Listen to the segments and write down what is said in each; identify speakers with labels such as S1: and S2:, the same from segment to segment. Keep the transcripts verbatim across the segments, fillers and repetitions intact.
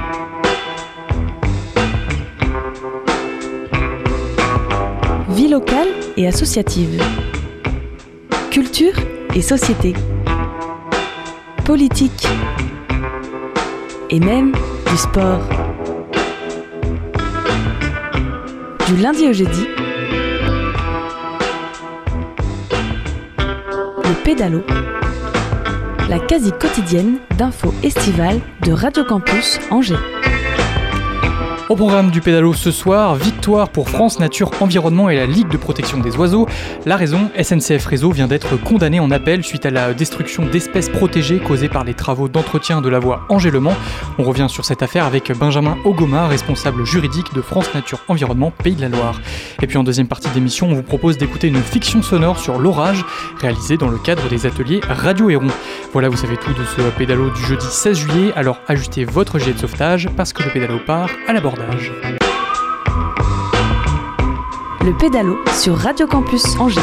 S1: Vie locale et associative. Culture et société. Politique. Et même du sport. Du lundi au jeudi, le pédalo, la quasi quotidienne d'infos estivales de Radio Campus Angers.
S2: Au programme du pédalo ce soir, victoire pour France Nature Environnement et la Ligue de protection des oiseaux. La raison, S N C F Réseau vient d'être condamné en appel suite à la destruction d'espèces protégées causée par les travaux d'entretien de la voie Angers-Le Mans. On revient sur cette affaire avec Benjamin Ogoma, responsable juridique de France Nature Environnement Pays de la Loire. Et puis en deuxième partie d'émission, on vous propose d'écouter une fiction sonore sur l'orage, réalisée dans le cadre des ateliers Radio Héron. Voilà, vous savez tout de ce pédalo du jeudi seize juillet, alors ajustez votre gilet de sauvetage parce que le pédalo part à l'abordage.
S1: Le pédalo sur Radio Campus Angers.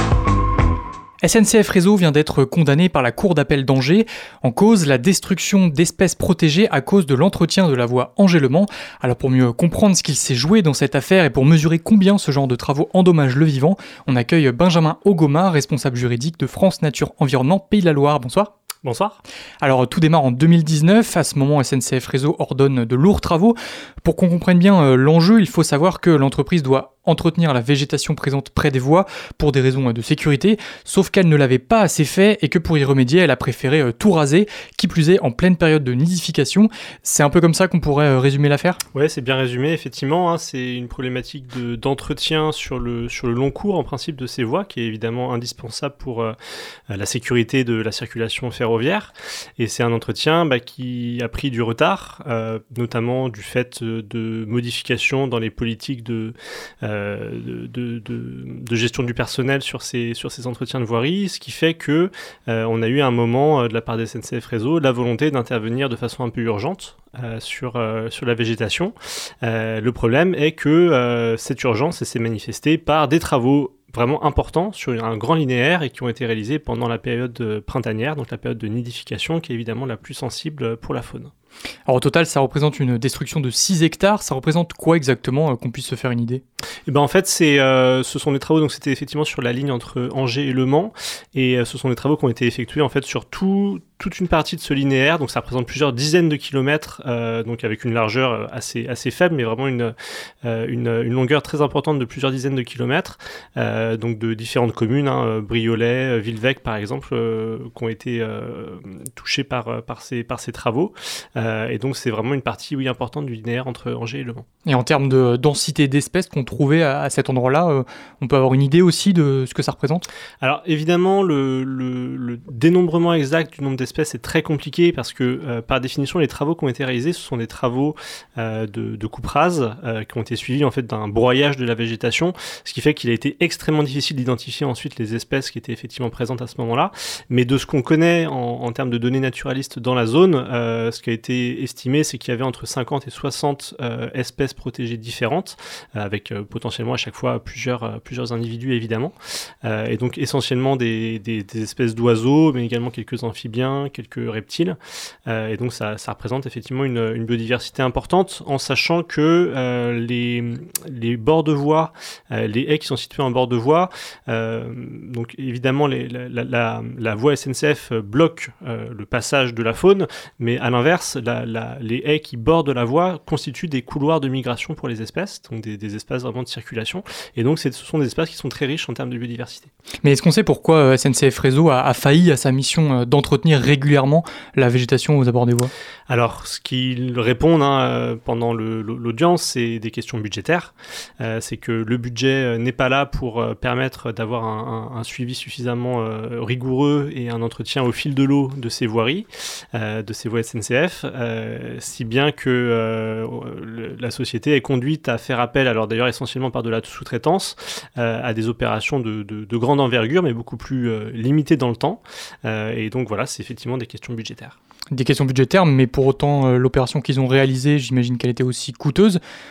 S2: S N C F Réseau vient d'être condamné par la Cour d'appel d'Angers, en cause la destruction d'espèces protégées à cause de l'entretien de la voie Angers-Le Mans. Alors pour mieux comprendre ce qu'il s'est joué dans cette affaire et pour mesurer combien ce genre de travaux endommagent le vivant, on accueille Benjamin Ogoma, responsable juridique de France Nature Environnement Pays de la Loire. Bonsoir.
S3: Bonsoir.
S2: Alors tout démarre en deux mille dix-neuf, à ce moment S N C F Réseau ordonne de lourds travaux. Pour qu'on comprenne bien euh, l'enjeu, il faut savoir que l'entreprise doit entretenir la végétation présente près des voies pour des raisons de sécurité, sauf qu'elle ne l'avait pas assez fait et que pour y remédier, elle a préféré euh, tout raser, qui plus est en pleine période de nidification. C'est un peu comme ça qu'on pourrait euh, résumer l'affaire ?
S3: Ouais, c'est bien résumé, effectivement. Hein, c'est une problématique de, d'entretien sur le, sur le long cours, en principe, de ces voies, qui est évidemment indispensable pour euh, la sécurité de la circulation ferroviaire. Et c'est un entretien bah, qui a pris du retard, euh, notamment du fait de modifications dans les politiques de... Euh, De, de, de, de gestion du personnel sur ces, sur ces entretiens de voirie, ce qui fait que euh, on a eu un moment euh, de la part des S N C F Réseau la volonté d'intervenir de façon un peu urgente euh, sur, euh, sur la végétation. Euh, le problème est que euh, cette urgence s'est manifestée par des travaux vraiment importants sur un grand linéaire et qui ont été réalisés pendant la période printanière, donc la période de nidification qui est évidemment la plus sensible pour la faune.
S2: Alors au total, ça représente une destruction de six hectares. Ça représente quoi exactement, euh, qu'on puisse se faire une idée ?
S3: Et ben en fait, c'est, euh, ce sont des travaux, donc c'était effectivement sur la ligne entre Angers et Le Mans, et euh, ce sont des travaux qui ont été effectués en fait sur tout, toute une partie de ce linéaire, donc ça représente plusieurs dizaines de kilomètres, euh, donc avec une largeur assez, assez faible, mais vraiment une, euh, une, une longueur très importante de plusieurs dizaines de kilomètres, euh, donc de différentes communes, hein, Briolet, Villevêque par exemple, euh, qui ont été euh, touchées par, par, ces, par ces travaux. Euh, et donc c'est vraiment une partie oui, importante du linéaire entre Angers et Le Mans.
S2: Et en termes de densité d'espèces qu'on trouvait à, à cet endroit-là, euh, on peut avoir une idée aussi de ce que ça représente ?
S3: Alors évidemment, le, le, le dénombrement exact du nombre d'espèces est très compliqué parce que euh, par définition, les travaux qui ont été réalisés, ce sont des travaux euh, de, de coupe rase euh, qui ont été suivis en fait d'un broyage de la végétation, ce qui fait qu'il a été extrêmement difficile d'identifier ensuite les espèces qui étaient effectivement présentes à ce moment-là. Mais de ce qu'on connaît en, en termes de données naturalistes dans la zone, euh, ce qui a été estimé, c'est qu'il y avait entre cinquante et soixante euh, espèces protégées différentes, euh, avec euh, potentiellement à chaque fois plusieurs, euh, plusieurs individus évidemment, euh, et donc essentiellement des, des, des espèces d'oiseaux, mais également quelques amphibiens, quelques reptiles, euh, et donc ça, ça représente effectivement une, une biodiversité importante, en sachant que euh, les, les bords de voie, euh, les haies qui sont situées en bord de voie, euh, donc évidemment les, la, la, la voie S N C F bloque euh, le passage de la faune, mais à l'inverse, la, la, les haies qui bordent la voie constituent des couloirs de migration pour les espèces, donc des, des espaces vraiment de circulation, et donc c'est, ce sont des espaces qui sont très riches en termes de biodiversité.
S2: Mais est-ce qu'on sait pourquoi S N C F Réseau a, a failli à sa mission d'entretenir régulièrement la végétation aux abords des voies ?
S3: Alors, ce qu'ils répondent hein, pendant le, l'audience, c'est des questions budgétaires. Euh, c'est que le budget n'est pas là pour euh, permettre d'avoir un, un, un suivi suffisamment euh, rigoureux et un entretien au fil de l'eau de ces voiries, euh, de ces voies S N C F, euh, si bien que euh, le, la société est conduite à faire appel, alors d'ailleurs essentiellement par de la sous-traitance, euh, à des opérations de, de, de grande envergure, mais beaucoup plus euh, limitées dans le temps. Euh, et donc voilà, c'est effectivement des questions budgétaires.
S2: Des questions budgétaires, mais pour autant, euh, l'opération qu'ils ont réalisée, j'imagine qu'elle était aussi coûteuse.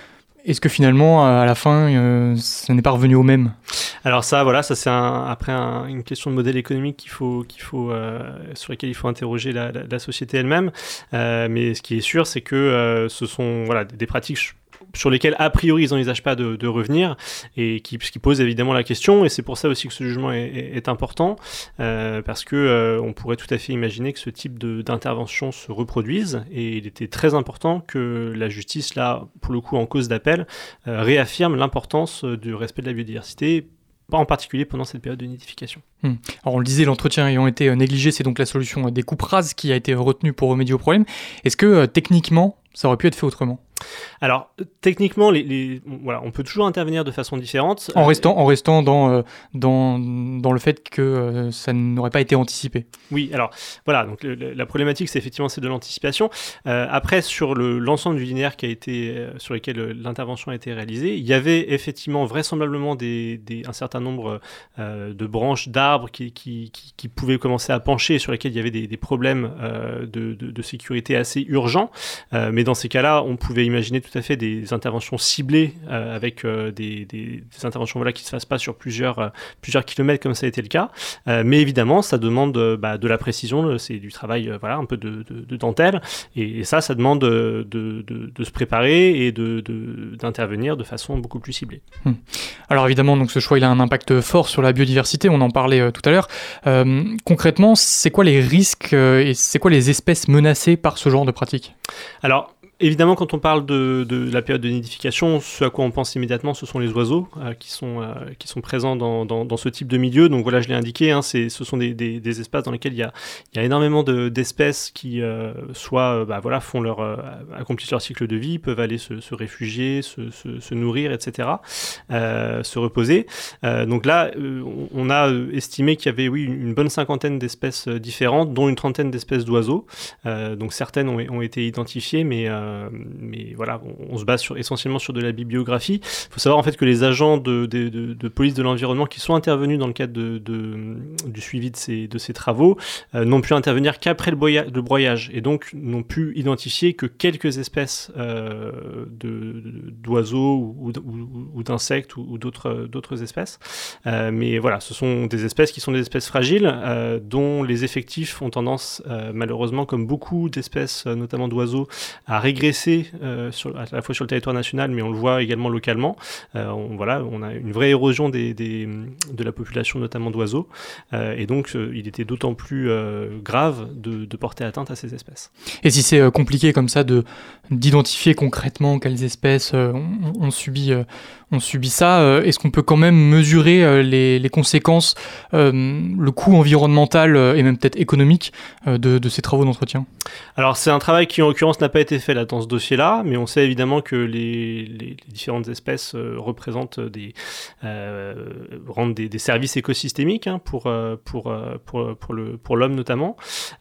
S2: Est-ce que finalement, à la fin, euh, ça n'est pas revenu au même ?
S3: Alors ça, voilà, ça c'est un, après un, une question de modèle économique qu'il faut, qu'il faut, euh, sur laquelle il faut interroger la, la, la société elle-même. Euh, mais ce qui est sûr, c'est que euh, ce sont voilà, des, des pratiques sur lesquelles, a priori, ils n'envisagent pas de, de revenir, et qui, qui pose évidemment la question, et c'est pour ça aussi que ce jugement est, est, est important, euh, parce que euh, on pourrait tout à fait imaginer que ce type de, d'intervention se reproduise, et il était très important que la justice, là, pour le coup, en cause d'appel, euh, réaffirme l'importance du respect de la biodiversité, pas en particulier pendant cette période de nidification.
S2: Hum. Alors on le disait, l'entretien ayant été négligé, c'est donc la solution des coupes rases qui a été retenue pour remédier au problème. Est-ce que euh, techniquement, ça aurait pu être fait autrement ?
S3: Alors, techniquement, les, les, voilà, on peut toujours intervenir de façon différente.
S2: En restant, en restant dans, euh, dans, dans le fait que euh, ça n'aurait pas été anticipé.
S3: Oui, alors, voilà, donc le, la problématique, c'est effectivement c'est de l'anticipation. Euh, après, sur le, l'ensemble du linéaire qui a été, euh, sur lequel euh, l'intervention a été réalisée, il y avait effectivement vraisemblablement des, des, un certain nombre euh, de branches d'arbres qui, qui, qui, qui pouvaient commencer à pencher, sur lesquels il y avait des, des problèmes euh, de, de, de sécurité assez urgents. Euh, mais dans ces cas-là, on pouvait imaginer tout à fait des interventions ciblées euh, avec euh, des, des, des interventions voilà, qui ne se fassent pas sur plusieurs, euh, plusieurs kilomètres comme ça a été le cas. Euh, mais évidemment, ça demande euh, bah, de la précision, c'est du travail euh, voilà, un peu de, de, de dentelle. Et, et ça, ça demande de, de, de, de se préparer et de, de, d'intervenir de façon beaucoup plus ciblée.
S2: Hum. Alors évidemment, donc, ce choix il a un impact fort sur la biodiversité, on en parlait euh, tout à l'heure. Euh, concrètement, c'est quoi les risques euh, et c'est quoi les espèces menacées par ce genre de pratique ? Alors,
S3: évidemment, quand on parle de, de la période de nidification, ce à quoi on pense immédiatement, ce sont les oiseaux euh, qui, sont, euh, qui sont présents dans, dans, dans ce type de milieu. Donc voilà, je l'ai indiqué, hein, c'est, ce sont des, des, des espaces dans lesquels il y a, il y a énormément de, d'espèces qui euh, soit euh, bah, voilà, font leur, euh, accomplissent leur cycle de vie, peuvent aller se, se réfugier, se, se, se nourrir, et cetera, euh, se reposer. Euh, donc là, euh, on a estimé qu'il y avait oui, une bonne cinquantaine d'espèces différentes, dont une trentaine d'espèces d'oiseaux. Euh, donc certaines ont, ont été identifiées, mais euh, mais voilà, on, on se base sur, essentiellement sur de la bibliographie. Il faut savoir en fait que les agents de, de, de, de police de l'environnement qui sont intervenus dans le cadre de, de, du suivi de ces, de ces travaux euh, n'ont pu intervenir qu'après le, boya, le broyage et donc n'ont pu identifier que quelques espèces euh, de, de, d'oiseaux ou, ou, ou d'insectes ou, ou d'autres, d'autres espèces. Euh, mais voilà, ce sont des espèces qui sont des espèces fragiles euh, dont les effectifs ont tendance euh, malheureusement, comme beaucoup d'espèces, notamment d'oiseaux, à régresser euh, sur, à la fois sur le territoire national, mais on le voit également localement. Euh, on, voilà, on a une vraie érosion des, des, de la population, notamment d'oiseaux, euh, et donc euh, il était d'autant plus euh, grave de, de porter atteinte à ces espèces.
S2: Et si c'est euh, compliqué comme ça de, d'identifier concrètement quelles espèces euh, ont, ont, subi, euh, ont subi ça, euh, est-ce qu'on peut quand même mesurer euh, les, les conséquences, euh, le coût environnemental euh, et même peut-être économique euh, de, de ces travaux d'entretien ?
S3: Alors c'est un travail qui en l'occurrence n'a pas été fait là, dans ce dossier-là, mais on sait évidemment que les, les, les différentes espèces euh, représentent des, euh, rendent des, des services écosystémiques hein, pour, euh, pour, euh, pour, pour, le, pour l'homme notamment.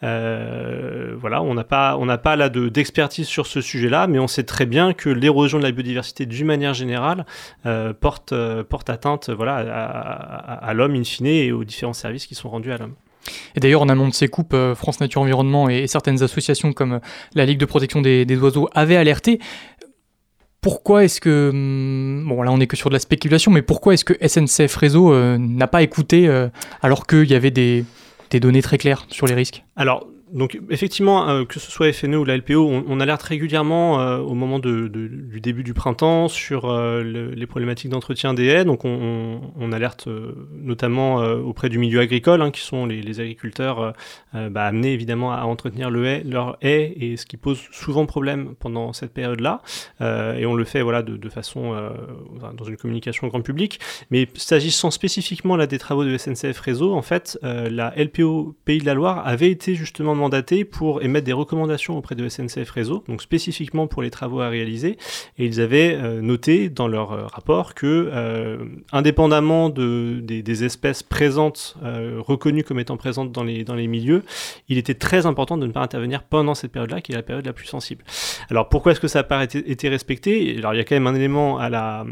S3: Euh, voilà, on n'a pas, on n'a pas là de, d'expertise sur ce sujet-là, mais on sait très bien que l'érosion de la biodiversité d'une manière générale euh, porte, euh, porte atteinte voilà, à, à, à l'homme in fine et aux différents services qui sont rendus à l'homme.
S2: Et d'ailleurs, en amont de ces coupes, euh, France Nature Environnement et, et certaines associations comme la Ligue de protection des, des oiseaux avaient alerté. Pourquoi est-ce que... Bon, là, on n'est que sur de la spéculation, mais pourquoi est-ce que S N C F Réseau euh, n'a pas écouté euh, alors qu'il y avait des, des données très claires sur les risques ?
S3: Alors, donc effectivement, euh, que ce soit F N E ou la L P O, on, on alerte régulièrement euh, au moment de, de, du début du printemps sur euh, le, les problématiques d'entretien des haies. Donc on, on, on alerte euh, notamment euh, auprès du milieu agricole, hein, qui sont les, les agriculteurs euh, bah, amenés évidemment à entretenir le haie, leur haie, et ce qui pose souvent problème pendant cette période-là. Euh, et on le fait voilà, de, de façon euh, dans une communication grand public. Mais s'agissant spécifiquement là, des travaux de S N C F Réseau, en fait, euh, la L P O Pays de la Loire avait été justement mandatés pour émettre des recommandations auprès de S N C F Réseau, donc spécifiquement pour les travaux à réaliser, et ils avaient euh, noté dans leur euh, rapport que, euh, indépendamment de, des, des espèces présentes, euh, reconnues comme étant présentes dans les, dans les milieux, il était très important de ne pas intervenir pendant cette période-là, qui est la période la plus sensible. Alors pourquoi est-ce que ça n'a pas été, été respecté ? Alors il y a quand même un élément à la...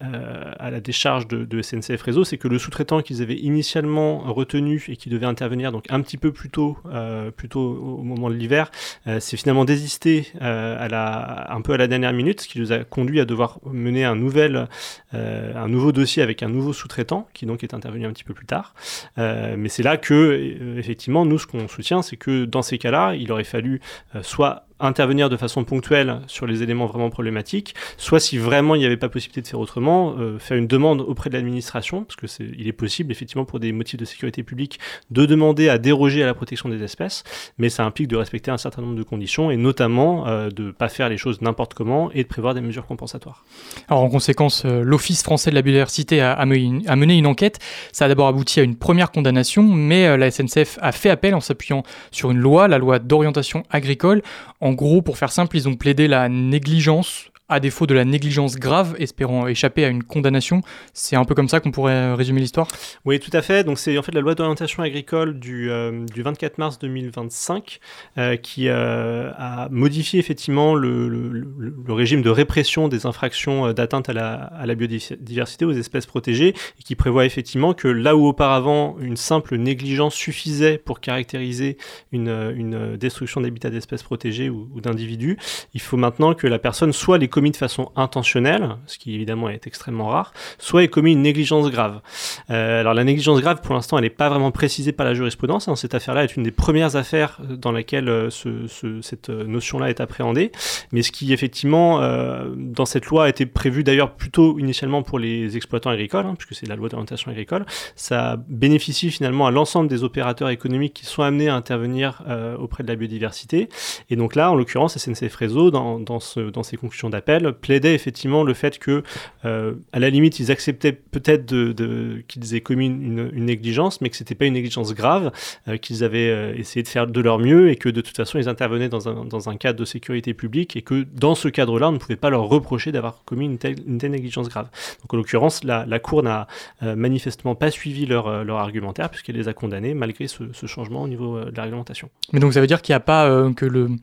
S3: euh, à la décharge de, de S N C F Réseau, c'est que le sous-traitant qu'ils avaient initialement retenu et qui devait intervenir donc un petit peu plus tôt, euh, plus tôt au moment de l'hiver, euh, s'est finalement désisté euh, à la, un peu à la dernière minute, ce qui nous a conduit à devoir mener un, nouvel, euh, un nouveau dossier avec un nouveau sous-traitant qui donc est intervenu un petit peu plus tard. Euh, mais c'est là que, euh, effectivement, nous, ce qu'on soutient, c'est que dans ces cas-là, il aurait fallu euh, soit intervenir de façon ponctuelle sur les éléments vraiment problématiques, soit si vraiment il n'y avait pas possibilité de faire autrement, euh, faire une demande auprès de l'administration, parce que c'est, il est possible effectivement pour des motifs de sécurité publique de demander à déroger à la protection des espèces, mais ça implique de respecter un certain nombre de conditions et notamment euh, de ne pas faire les choses n'importe comment et de prévoir des mesures compensatoires.
S2: Alors en conséquence, euh, l'Office français de la biodiversité a, a, mené, a mené une enquête. Ça a d'abord abouti à une première condamnation, mais euh, la S N C F a fait appel en s'appuyant sur une loi, la loi d'orientation agricole. En gros, pour faire simple, ils ont plaidé la négligence à défaut de la négligence grave, espérant échapper à une condamnation. C'est un peu comme ça qu'on pourrait résumer l'histoire ?
S3: Oui, tout à fait. Donc c'est en fait la loi d'orientation agricole du, euh, du vingt-quatre mars deux mille vingt-cinq euh, qui euh, a modifié effectivement le, le, le, le régime de répression des infractions d'atteinte à la, à la biodiversité, aux espèces protégées, et qui prévoit effectivement que là où auparavant une simple négligence suffisait pour caractériser une, une destruction d'habitat d'espèces protégées ou, ou d'individus, il faut maintenant que la personne soit les commis de façon intentionnelle, ce qui évidemment est extrêmement rare, soit est commis une négligence grave. Euh, alors la négligence grave, pour l'instant, elle n'est pas vraiment précisée par la jurisprudence. Hein. Cette affaire-là est une des premières affaires dans laquelle euh, ce, ce, cette notion-là est appréhendée. Mais ce qui, effectivement, euh, dans cette loi a été prévu d'ailleurs plutôt initialement pour les exploitants agricoles, hein, puisque c'est la loi d'orientation agricole, ça bénéficie finalement à l'ensemble des opérateurs économiques qui sont amenés à intervenir euh, auprès de la biodiversité. Et donc là, en l'occurrence, S N C F Réseau, dans, dans, ce, dans ses conclusions d'appel, plaidait effectivement le fait que, euh, à la limite, ils acceptaient peut-être de, de, qu'ils aient commis une, une négligence, mais que c'était pas une négligence grave, euh, qu'ils avaient euh, essayé de faire de leur mieux et que de toute façon, ils intervenaient dans un, dans un cadre de sécurité publique et que dans ce cadre-là, on ne pouvait pas leur reprocher d'avoir commis une telle, une telle négligence grave. Donc en l'occurrence, la, la Cour n'a euh, manifestement pas suivi leur, leur argumentaire puisqu'elle les a condamnés malgré ce, ce changement au niveau euh, de la réglementation.
S2: Mais donc ça veut dire qu'il n'y a pas euh, que le,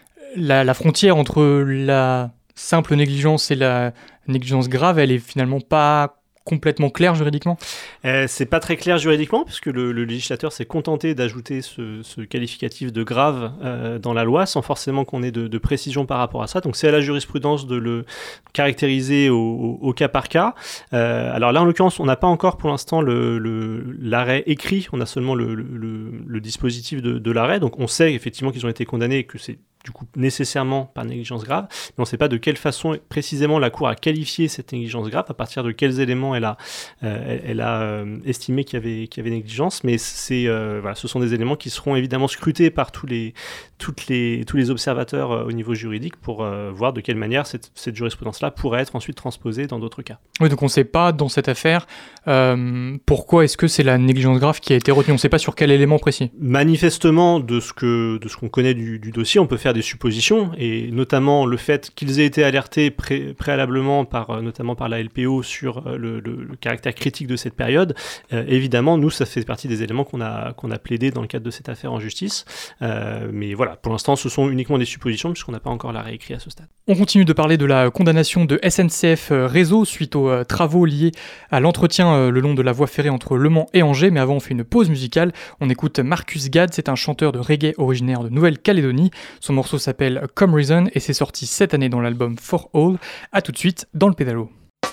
S2: la, la frontière entre la simple négligence et la négligence grave, elle est finalement pas complètement claire juridiquement ?
S3: euh, C'est pas très clair juridiquement, puisque le, le législateur s'est contenté d'ajouter ce, ce qualificatif de grave euh, dans la loi, sans forcément qu'on ait de, de précision par rapport à ça. Donc c'est à la jurisprudence de le caractériser au, au, au cas par cas. Euh, alors là, en l'occurrence, on n'a pas encore pour l'instant le, le, l'arrêt écrit, on a seulement le, le, le, le dispositif de, de l'arrêt. Donc on sait effectivement qu'ils ont été condamnés et que c'est du coup nécessairement par négligence grave, mais on ne sait pas de quelle façon précisément la Cour a qualifié cette négligence grave, à partir de quels éléments elle a, euh, elle, elle a euh, estimé qu'il y avait, qu'il y avait négligence, mais c'est, euh, voilà, ce sont des éléments qui seront évidemment scrutés par tous les, toutes les, tous les observateurs euh, au niveau juridique pour euh, voir de quelle manière cette, cette jurisprudence-là pourrait être ensuite transposée dans d'autres cas.
S2: Oui, donc on ne sait pas dans cette affaire euh, pourquoi est-ce que c'est la négligence grave qui a été retenue, on ne sait pas sur quel élément précis.
S3: Manifestement, de ce, que, de ce qu'on connaît du, du dossier, on peut faire des suppositions, et notamment le fait qu'ils aient été alertés pré- préalablement par, notamment par la L P O sur le, le, le caractère critique de cette période. Euh, évidemment, nous, ça fait partie des éléments qu'on a, qu'on a plaidé dans le cadre de cette affaire en justice. Euh, mais voilà, pour l'instant, ce sont uniquement des suppositions, puisqu'on n'a pas encore l'arrêt écrit à ce stade.
S2: On continue de parler de la condamnation de S N C F Réseau suite aux euh, travaux liés à l'entretien euh, le long de la voie ferrée entre Le Mans et Angers, mais avant on fait une pause musicale. On écoute Marcus Gad, c'est un chanteur de reggae originaire de Nouvelle-Calédonie. Son morceau s'appelle Come Reason et c'est sorti cette année dans l'album For All. A tout de suite dans le pédalo.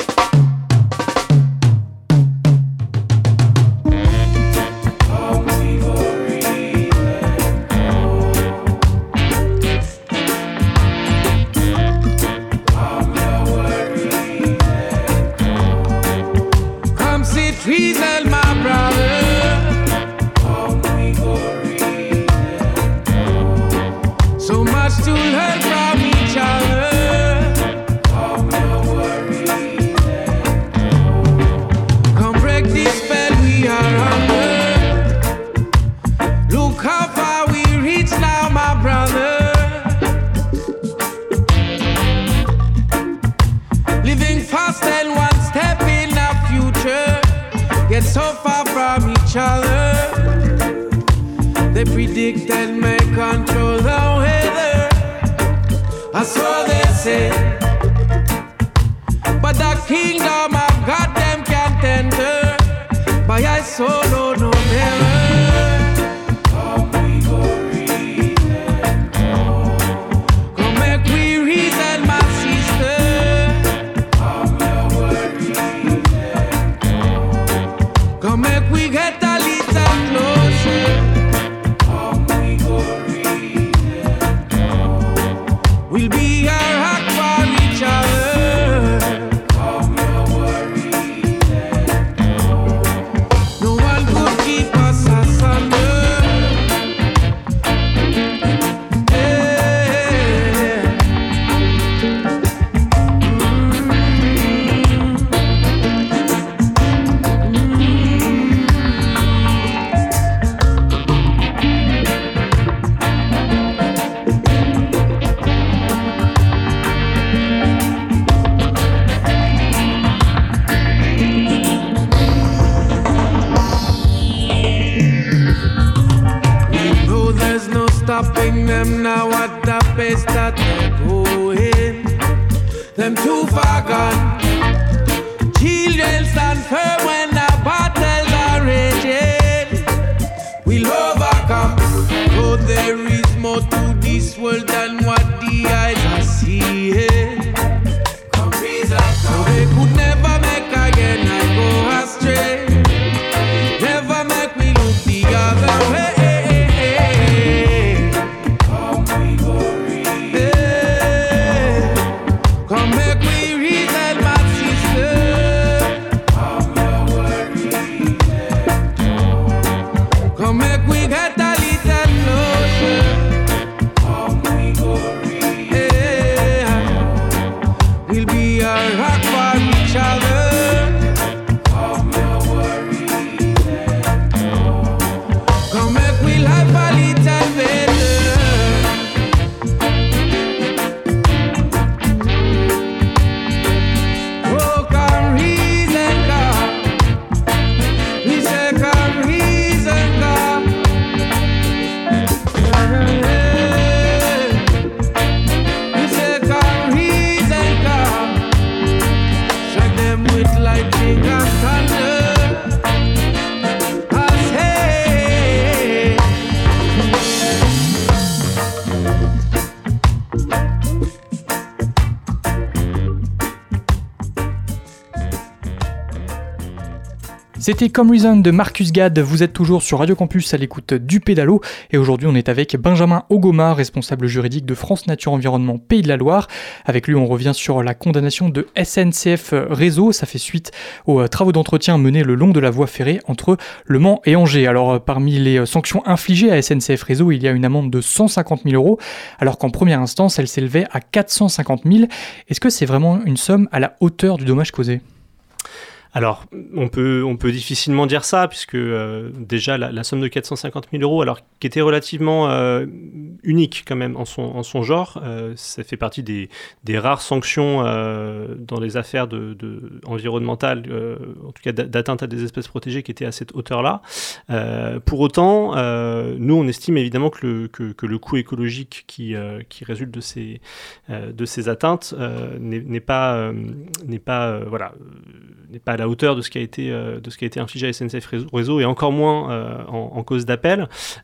S4: So far from each other, they predict and may control the weather, or so they say. But the kingdom of them now at the pace that they're going. Them too far gone. Children stand firm when the battles are raging. We'll overcome. Though there is more to this world than what the eyes are seeing. Come reason, so they could never make again I go astray. Never make me look the other way. Come we go read. Come make we reason, my sister. Come your worry. Come make we get a little closer. Come we go read. We'll be a rock for each other. Come your worry. Come make we life a little better. Oh, come reason, God. We say come reason, God. We say come reason, God. Strike them with lightning and thunder. I say.
S2: C'était Come Reason de Marcus Gad, vous êtes toujours sur Radio Campus à l'écoute du Pédalo et aujourd'hui on est avec Benjamin Ogoma, responsable juridique de France Nature Environnement Pays de la Loire. Avec lui on revient sur la condamnation de S N C F Réseau, ça fait suite aux travaux d'entretien menés le long de la voie ferrée entre Le Mans et Angers. Alors parmi les sanctions infligées à S N C F Réseau, il y a une amende de cent cinquante mille euros alors qu'en première instance elle s'élevait à quatre cent cinquante mille. Est-ce que c'est vraiment une somme à la hauteur du dommage causé ?
S3: Alors, on peut, on peut difficilement dire ça, puisque euh, déjà la, la somme de quatre cent cinquante mille euros, alors qui était relativement euh, unique quand même en son, en son genre, euh, ça fait partie des, des rares sanctions euh, dans les affaires de, de environnementales, euh, en tout cas d'atteinte à des espèces protégées qui étaient à cette hauteur-là. Euh, pour autant, euh, nous on estime évidemment que le, que, que le coût écologique qui, euh, qui résulte de ces, euh, de ces atteintes euh, n'est, n'est pas, euh, n'est pas, euh, voilà, n'est pas à la hauteur de ce qui a été, euh, de ce qui a été infligé à S N C F Réseau et encore moins euh, en, en cause d'appel.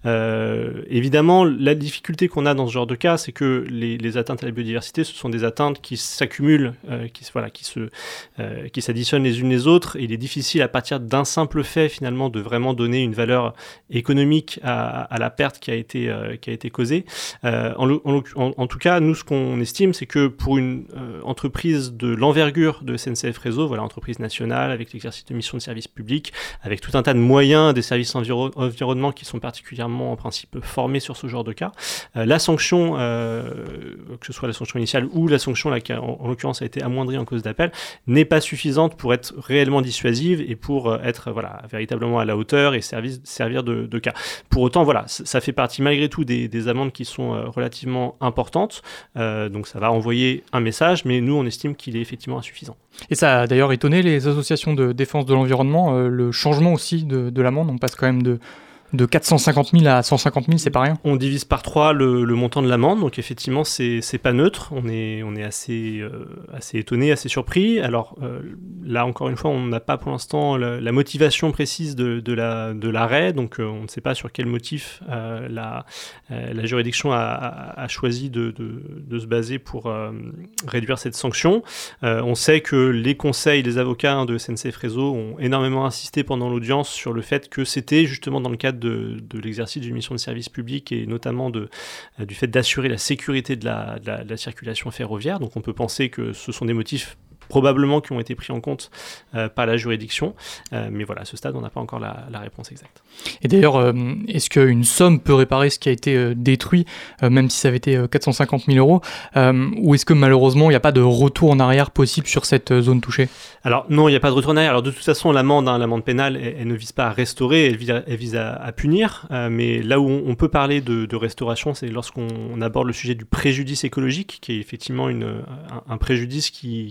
S3: Euh, évidemment, la difficulté qu'on a dans ce genre de cas, c'est que les, les atteintes à la biodiversité, ce sont des atteintes qui s'accumulent, euh, qui, voilà, qui, se, euh, qui s'additionnent les unes les autres, et il est difficile à partir d'un simple fait finalement de vraiment donner une valeur économique à, à la perte qui a été, euh, qui a été causée. Euh, en, en, en, en tout cas, nous, ce qu'on estime, c'est que pour une euh, entreprise de l'envergure de S N C F Réseau, voilà, entreprise nationale, avec l'exercice de missions de service public, avec tout un tas de moyens des services enviro- environnement qui sont particulièrement en principe formés sur ce genre de cas. Euh, la sanction, euh, que ce soit la sanction initiale ou la sanction là, qui a, en, en l'occurrence a été amoindrie en cause d'appel, n'est pas suffisante pour être réellement dissuasive et pour euh, être voilà, véritablement à la hauteur et service, servir de, de cas. Pour autant, voilà, c- ça fait partie malgré tout des, des amendes qui sont euh, relativement importantes, euh, donc ça va envoyer un message, mais nous on estime qu'il est effectivement insuffisant.
S2: Et ça a d'ailleurs étonné les associations de défense de l'environnement, euh, le changement aussi de, de l'amende, on passe quand même de, de quatre cent cinquante mille à cent cinquante mille, c'est pas rien.
S3: On divise par trois le, le montant de l'amende, donc effectivement c'est, c'est pas neutre, on est, on est assez, euh, assez étonné, assez surpris. Alors euh, là encore une fois, on n'a pas pour l'instant la, la motivation précise de, de, la, de l'arrêt, donc euh, on ne sait pas sur quel motif euh, la, euh, la juridiction a, a, a choisi de, de, de se baser pour euh, réduire cette sanction. Euh, on sait que les conseils, les avocats de S N C F Réseau ont énormément insisté pendant l'audience sur le fait que c'était justement dans le cadre de, de l'exercice d'une mission de service public et notamment de, euh, du fait d'assurer la sécurité de la, de, la, de la circulation ferroviaire. Donc on peut penser que ce sont des motifs probablement qui ont été pris en compte euh, par la juridiction. Euh, mais voilà, à ce stade, on n'a pas encore la, la réponse exacte.
S2: Et d'ailleurs, euh, est-ce qu'une somme peut réparer ce qui a été euh, détruit, euh, même si ça avait été euh, quatre cent cinquante mille euros, euh, ou est-ce que malheureusement, il n'y a pas de retour en arrière possible sur cette euh, zone touchée ?
S3: Alors non, il n'y a pas de retour en arrière. Alors de toute façon, l'amende, hein, l'amende pénale, elle, elle ne vise pas à restaurer, elle vise à, elle vise à, à punir. Euh, mais là où on, on peut parler de, de restauration, c'est lorsqu'on aborde le sujet du préjudice écologique, qui est effectivement une, un, un préjudice qui, qui peut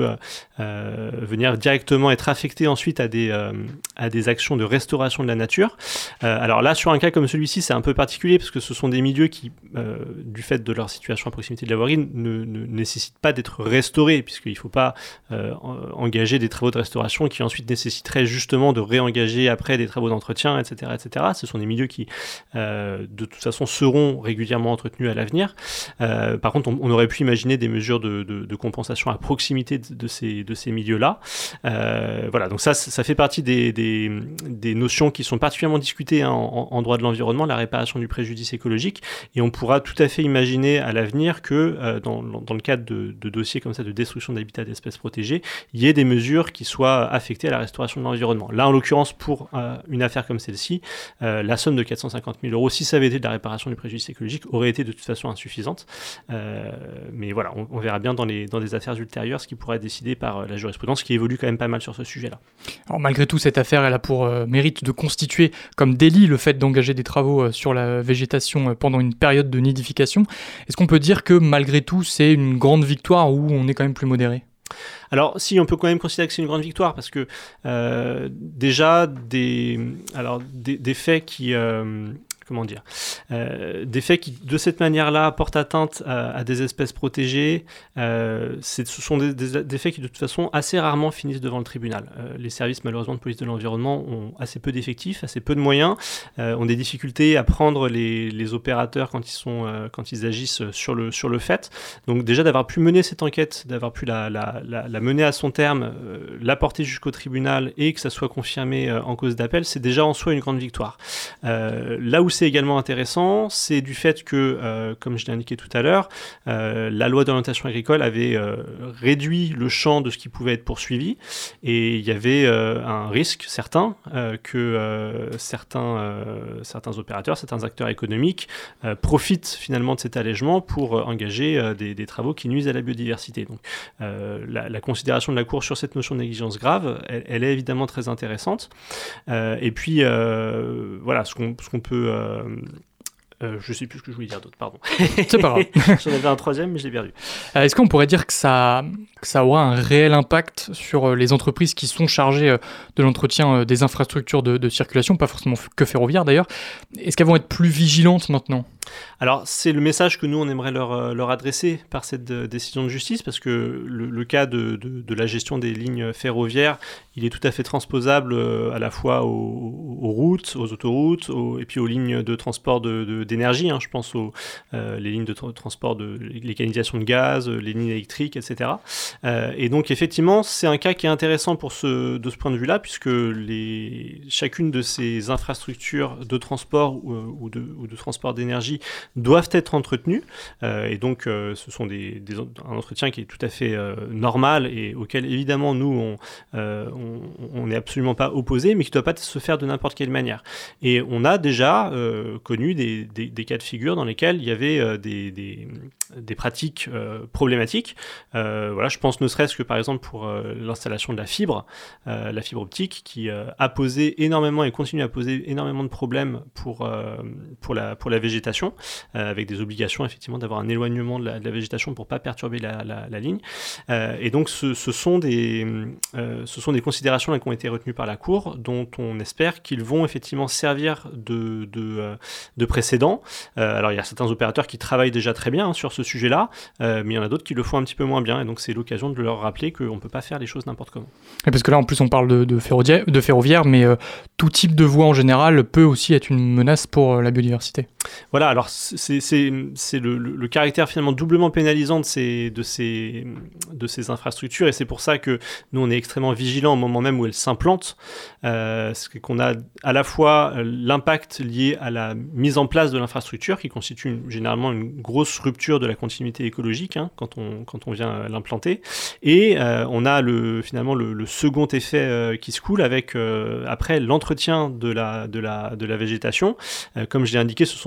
S3: peut euh, venir directement être affecté ensuite à des, euh, à des actions de restauration de la nature. Euh, alors là, sur un cas comme celui-ci, c'est un peu particulier parce que ce sont des milieux qui, euh, du fait de leur situation à proximité de la voirie, ne, ne nécessitent pas d'être restaurés, puisqu'il ne faut pas euh, engager des travaux de restauration qui ensuite nécessiteraient justement de réengager après des travaux d'entretien, et cetera, et cetera. Ce sont des milieux qui, euh, de toute façon, seront régulièrement entretenus à l'avenir. Euh, par contre, on, on aurait pu imaginer des mesures de, de, de compensation à proximité de, de, ces, de ces milieux-là. Euh, voilà, donc ça, ça fait partie des, des, des notions qui sont particulièrement discutées hein, en, en droit de l'environnement, la réparation du préjudice écologique, et on pourra tout à fait imaginer à l'avenir que euh, dans, dans le cadre de, de dossiers comme ça de destruction d'habitats d'espèces protégées, il y ait des mesures qui soient affectées à la restauration de l'environnement. Là, en l'occurrence, pour euh, une affaire comme celle-ci, euh, la somme de quatre cent cinquante mille euros, si ça avait été de la réparation du préjudice écologique, aurait été de toute façon insuffisante. Euh, mais voilà, on, on verra bien dans, les, dans des affaires ultérieures ce qui pourrait être décidé par la jurisprudence qui évolue quand même pas mal sur ce sujet-là.
S2: Alors malgré tout, cette affaire, elle a pour euh, mérite de constituer comme délit le fait d'engager des travaux euh, sur la végétation euh, pendant une période de nidification. Est-ce qu'on peut dire que malgré tout, c'est une grande victoire où on est quand même plus modéré ?
S3: Alors, si, on peut quand même considérer que c'est une grande victoire parce que euh, déjà, des, alors, des, des faits qui... Euh, comment dire, euh, des faits qui, de cette manière-là, portent atteinte à, à des espèces protégées, euh, c'est, ce sont des, des, des faits qui, de toute façon, assez rarement finissent devant le tribunal. Euh, les services, malheureusement, de police de l'environnement ont assez peu d'effectifs, assez peu de moyens, euh, ont des difficultés à prendre les, les opérateurs quand ils, sont, euh, quand ils agissent sur le, sur le fait. Donc déjà, d'avoir pu mener cette enquête, d'avoir pu la, la, la, la mener à son terme, euh, la porter jusqu'au tribunal et que ça soit confirmé euh, en cause d'appel, c'est déjà en soi une grande victoire. Euh, là où c'est également intéressant, c'est du fait que, euh, comme je l'ai indiqué tout à l'heure, euh, la loi d'orientation agricole avait euh, réduit le champ de ce qui pouvait être poursuivi et il y avait euh, un risque certain euh, que euh, certains, euh, certains opérateurs, certains acteurs économiques euh, profitent finalement de cet allègement pour euh, engager euh, des, des travaux qui nuisent à la biodiversité. Donc, euh, la, la considération de la Cour sur cette notion de négligence grave, elle, elle est évidemment très intéressante. Euh, et puis, euh, voilà, ce qu'on, ce qu'on peut... Euh, Euh, je ne sais plus ce que je voulais dire d'autre, pardon.
S2: C'est pas grave.
S3: J'en avais un troisième, mais je l'ai perdu.
S2: Euh, est-ce qu'on pourrait dire que ça, que ça aura un réel impact sur euh, les entreprises qui sont chargées euh, de l'entretien euh, des infrastructures de, de circulation, pas forcément f- que ferroviaires d'ailleurs. Est-ce qu'elles vont être plus vigilantes maintenant ?
S3: Alors, c'est le message que nous, on aimerait leur, leur adresser par cette de, décision de justice, parce que le, le cas de, de, de la gestion des lignes ferroviaires, il est tout à fait transposable euh, à la fois aux, aux routes, aux autoroutes, aux, et puis aux lignes de transport de, de, d'énergie. Hein, je pense aux euh, les lignes de tra- transport, de, les canalisations de gaz, les lignes électriques, et cetera. Euh, et donc, effectivement, c'est un cas qui est intéressant pour ce, de ce point de vue-là, puisque les, chacune de ces infrastructures de transport ou, ou, de, ou de transport d'énergie doivent être entretenus euh, et donc euh, ce sont des, des, un entretien qui est tout à fait euh, normal et auquel évidemment nous on euh, on n'est absolument pas opposés, mais qui ne doit pas se faire de n'importe quelle manière. Et on a déjà euh, connu des, des, des cas de figure dans lesquels il y avait euh, des, des, des pratiques euh, problématiques. Euh, voilà, je pense ne serait-ce que par exemple pour euh, l'installation de la fibre, euh, la fibre optique qui euh, a posé énormément et continue à poser énormément de problèmes pour, euh, pour, la, pour la végétation. Euh, avec des obligations effectivement d'avoir un éloignement de la, de la végétation pour ne pas perturber la, la, la ligne. Euh, et donc ce, ce, sont des, euh, ce sont des considérations là, qui ont été retenues par la Cour, dont on espère qu'ils vont effectivement servir de, de, euh, de précédent. Euh, alors il y a certains opérateurs qui travaillent déjà très bien hein, sur ce sujet-là, euh, mais il y en a d'autres qui le font un petit peu moins bien, et donc c'est l'occasion de leur rappeler qu'on ne peut pas faire les choses n'importe comment.
S2: Et parce que là en plus on parle de, de, ferroviaire, de ferroviaire, mais euh, tout type de voie en général peut aussi être une menace pour euh, la biodiversité.
S3: Voilà, alors c'est, c'est, c'est le, le, le caractère finalement doublement pénalisant de ces, de, ces, de ces infrastructures, et c'est pour ça que nous on est extrêmement vigilants au moment même où elles s'implantent, euh, c'est qu'on a à la fois l'impact lié à la mise en place de l'infrastructure qui constitue une, généralement une grosse rupture de la continuité écologique hein, quand, on, quand on vient l'implanter, et euh, on a le, finalement le, le second effet euh, qui se coule avec euh, après l'entretien de la, de la, de la végétation. Euh, comme je l'ai indiqué, ce sont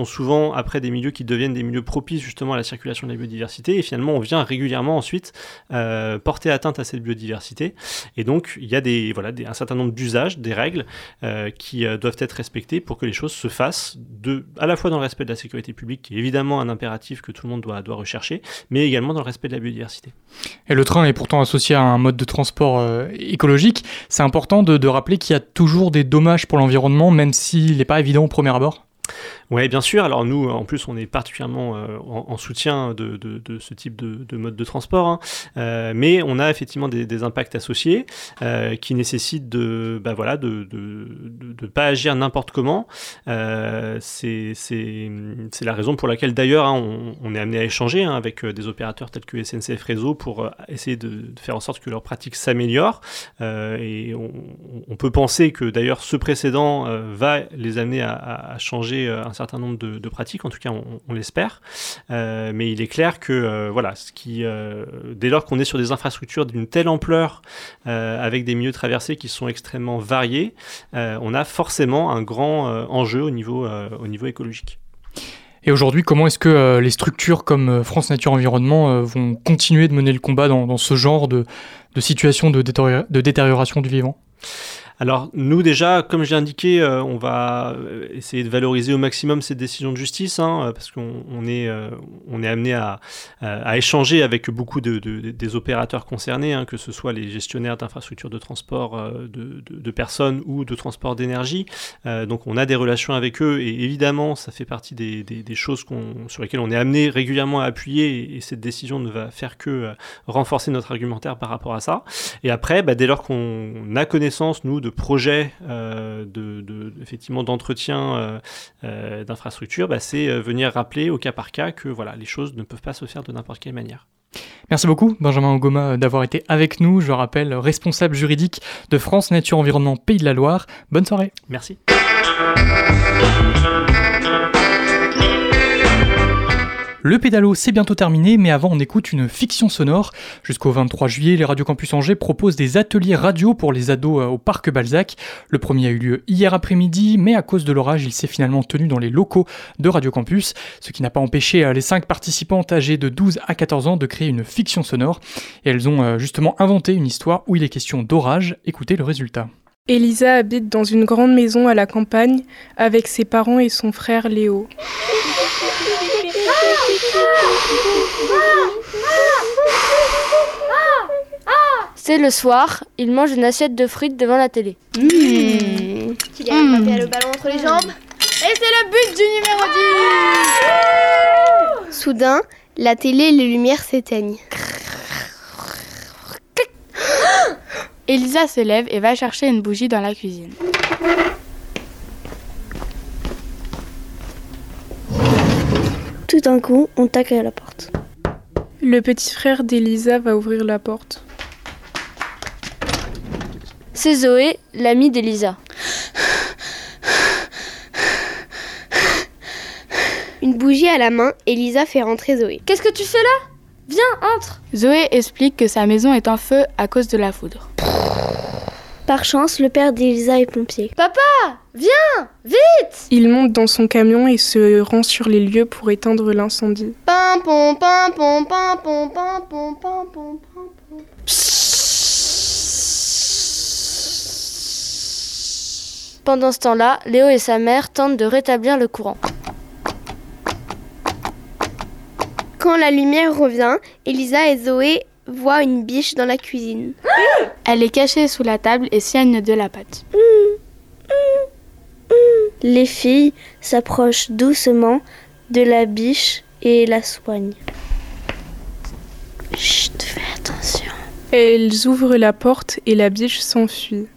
S3: sont souvent après des milieux qui deviennent des milieux propices justement à la circulation de la biodiversité, et finalement on vient régulièrement ensuite euh, porter atteinte à cette biodiversité. Et donc il y a des, voilà, des, un certain nombre d'usages, des règles euh, qui euh, doivent être respectées pour que les choses se fassent de, à la fois dans le respect de la sécurité publique, qui est évidemment un impératif que tout le monde doit, doit rechercher, mais également dans le respect de la biodiversité.
S2: Et le train est pourtant associé à un mode de transport euh, écologique. C'est important de, de rappeler qu'il y a toujours des dommages pour l'environnement, même s'il n'est pas évident au premier abord.
S3: Oui, bien sûr. Alors nous, en plus, on est particulièrement euh, en, en soutien de, de, de ce type de, de mode de transport, hein. euh, mais on a effectivement des, des impacts associés euh, qui nécessitent de, bah voilà, de, de, de, de pas agir n'importe comment. Euh, c'est, c'est, c'est la raison pour laquelle d'ailleurs, hein, on, on est amené à échanger hein, avec des opérateurs tels que S N C F Réseau pour essayer de, de faire en sorte que leurs pratiques s'améliorent. Euh, et on, on peut penser que d'ailleurs ce précédent euh, va les amener à, à changer un certain nombre de, de pratiques, en tout cas on, on l'espère, euh, mais il est clair que euh, voilà, ce qui, euh, dès lors qu'on est sur des infrastructures d'une telle ampleur, euh, avec des milieux traversés qui sont extrêmement variés, euh, on a forcément un grand euh, enjeu au niveau, euh, au niveau écologique.
S2: Et aujourd'hui, comment est-ce que euh, les structures comme euh, France Nature Environnement euh, vont continuer de mener le combat dans, dans ce genre de, de situation de, détérior- de détérioration du vivant ?
S3: Alors nous déjà, comme j'ai indiqué, euh, on va essayer de valoriser au maximum ces décisions de justice, hein, parce qu'on on est, euh, on est amené à, à échanger avec beaucoup de, de, des opérateurs concernés, hein, que ce soit les gestionnaires d'infrastructures de transport euh, de, de, de personnes ou de transport d'énergie. Euh, donc on a des relations avec eux et évidemment ça fait partie des, des, des choses qu'on, sur lesquelles on est amené régulièrement à appuyer et, et cette décision ne va faire que euh, renforcer notre argumentaire par rapport à ça. Et après, bah, dès lors qu'on a connaissance, nous, de projets euh, de, de, effectivement, d'entretien euh, euh, d'infrastructures, bah, c'est euh, venir rappeler au cas par cas que voilà, les choses ne peuvent pas se faire de n'importe quelle manière.
S2: Merci beaucoup Benjamin Ogoma d'avoir été avec nous. Je rappelle, responsable juridique de France Nature Environnement Pays de la Loire. Bonne soirée.
S3: Merci.
S2: Le pédalo, c'est bientôt terminé, mais avant on écoute une fiction sonore. Jusqu'au vingt-trois juillet, les Radio Campus Angers proposent des ateliers radio pour les ados au Parc Balzac. Le premier a eu lieu hier après-midi, mais à cause de l'orage, il s'est finalement tenu dans les locaux de Radio Campus, ce qui n'a pas empêché les cinq participantes âgées de douze à quatorze ans de créer une fiction sonore. Et elles ont justement inventé une histoire où il est question d'orage. Écoutez le résultat.
S5: Elisa habite dans une grande maison à la campagne avec ses parents et son frère Léo.
S6: C'est le soir, il mange une assiette de frites devant la télé.
S7: Mmh. Kylian mmh. a le ballon entre les jambes.
S8: Et c'est le but du numéro dix.
S7: Soudain, la télé et les lumières s'éteignent.
S8: Elisa se lève et va chercher une bougie dans la cuisine.
S7: Tout d'un coup, on tape à la porte.
S5: Le petit frère d'Elisa va ouvrir la porte.
S6: C'est Zoé, l'amie d'Elisa.
S7: Une bougie à la main, Elisa fait rentrer Zoé.
S6: Qu'est-ce que tu fais là ? Viens, entre.
S8: Zoé explique que sa maison est en feu à cause de la foudre.
S7: Par chance, le père d'Elisa est pompier.
S6: Papa, viens, vite.
S5: Il monte dans son camion et se rend sur les lieux pour éteindre l'incendie.
S7: Pam pom pam pom pam pom pam pom pam pom pam.
S6: Pendant ce temps-là, Léo et sa mère tentent de rétablir le courant.
S7: Quand la lumière revient, Elisa et Zoé voient une biche dans la cuisine.
S8: Elle est cachée sous la table et saigne de la pâte.
S7: Les filles s'approchent doucement de la biche et la soignent. Chut, fais attention.
S5: Elles ouvrent la porte et la biche s'enfuit.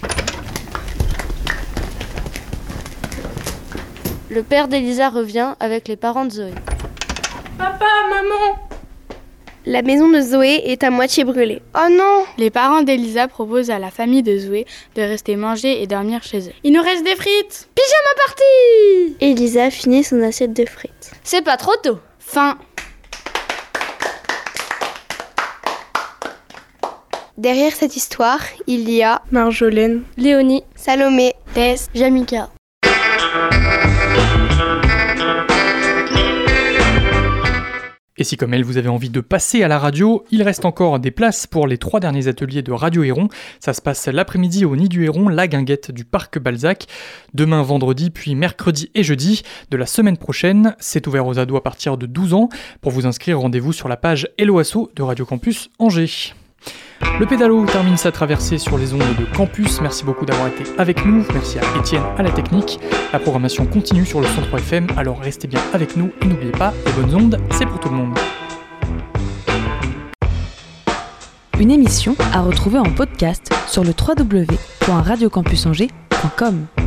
S6: Le père d'Elisa revient avec les parents de Zoé.
S5: Papa, maman!
S7: La maison de Zoé est à moitié brûlée. Oh non!
S8: Les parents d'Elisa proposent à la famille de Zoé de rester manger et dormir chez eux. Il nous reste des frites!
S6: Pyjama party!
S7: Elisa finit son assiette de frites.
S6: C'est pas trop tôt.
S8: Fin.
S7: Derrière cette histoire, il y a
S5: Marjolaine,
S6: Léonie,
S7: Salomé,
S6: Tess, Jamika.
S2: Et si comme elle vous avez envie de passer à la radio, il reste encore des places pour les trois derniers ateliers de Radio Héron. Ça se passe l'après-midi au Nid du Héron, la guinguette du Parc Balzac. Demain vendredi, puis mercredi et jeudi de la semaine prochaine. C'est ouvert aux ados à partir de douze ans. Pour vous inscrire, rendez-vous sur la page Hello Asso de Radio Campus Angers. Le pédalo termine sa traversée sur les ondes de campus. Merci beaucoup d'avoir été avec nous. Merci à Étienne à la technique. La programmation continue sur le cent trois F M, alors restez bien avec nous et n'oubliez pas, les bonnes ondes, c'est pour tout le monde.
S1: Une émission à retrouver en podcast sur le w w w point radio campus angers point com.